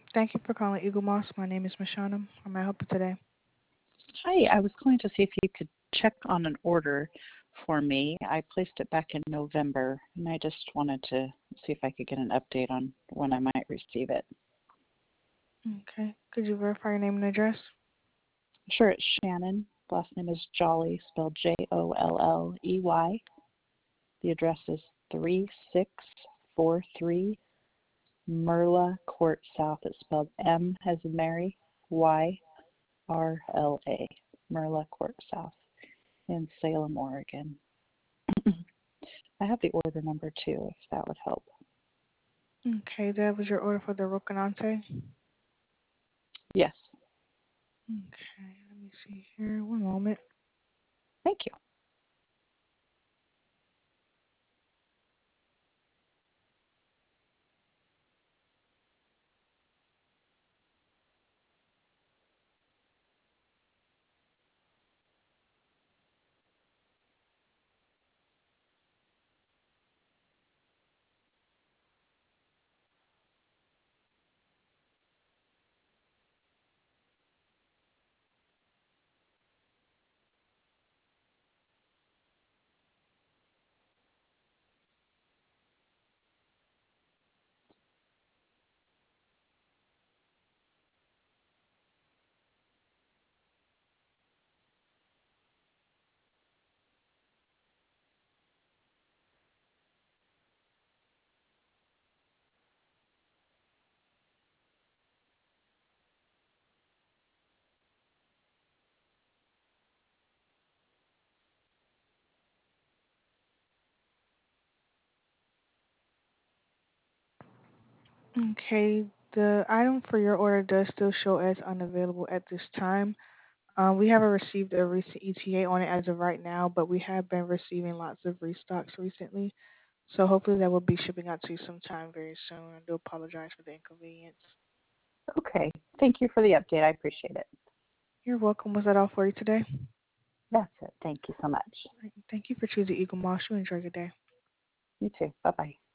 Thank you for calling Eagle Moss. My name is Mashana. How may I help you today? Hi, I was calling to see if you could check on an order for me. I placed it back in November, and I just wanted to see if I could get an update on when I might receive it. Okay. Could you verify your name and address? Sure, it's Shannon. Last name is Jolly, spelled Jolley. The address is 3643 Merla Court South. It's spelled M as in Mary, YRLA, Merla Court South in Salem, Oregon. I have the order number too, if that would help. Okay, that was your order for the Rocanante. Yes, Okay, let me see here. One moment. thank you. Okay, the item for your order does still show as unavailable at this time. We haven't received a recent ETA on it as of right now, but we have been receiving lots of restocks recently. So hopefully that will be shipping out to you sometime very soon. I do apologize for the inconvenience. Okay, thank you for the update. I appreciate it. You're welcome. Was that all for you today? That's it. Thank you so much. Thank you for choosing Eagle Moss. You enjoy your day. You too. Bye-bye.